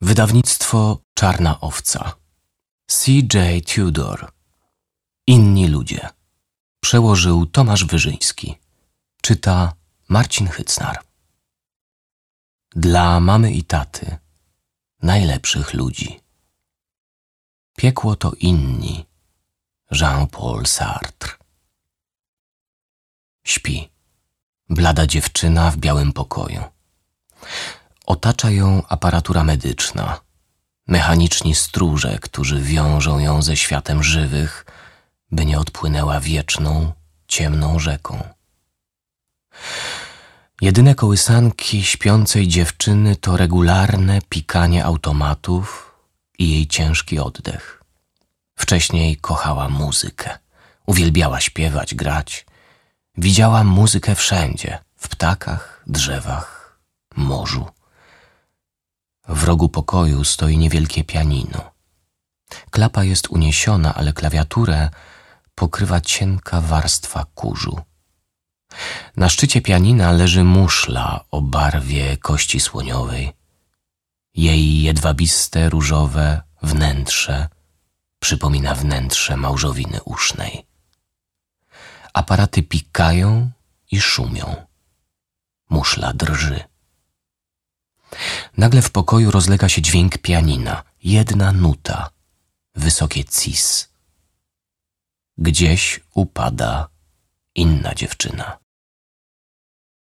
Wydawnictwo Czarna Owca. C.J. Tudor. Inni ludzie. Przełożył Tomasz Wyżyński. Czyta Marcin Hycnar. Dla mamy i taty, najlepszych ludzi. Piekło to inni. Jean-Paul Sartre. Śpi. Blada dziewczyna w białym pokoju. Otacza ją aparatura medyczna, mechaniczni stróże, którzy wiążą ją ze światem żywych, by nie odpłynęła wieczną, ciemną rzeką. Jedyne kołysanki śpiącej dziewczyny to regularne pikanie automatów i jej ciężki oddech. Wcześniej kochała muzykę, uwielbiała śpiewać, grać. Widziała muzykę wszędzie, w ptakach, drzewach, morzu. W rogu pokoju stoi niewielkie pianino. Klapa jest uniesiona, ale klawiaturę pokrywa cienka warstwa kurzu. Na szczycie pianina leży muszla o barwie kości słoniowej. Jej jedwabiste, różowe wnętrze przypomina wnętrze małżowiny usznej. Aparaty pikają i szumią. Muszla drży. Nagle w pokoju rozlega się dźwięk pianina. Jedna nuta. Wysokie cis. Gdzieś upada inna dziewczyna.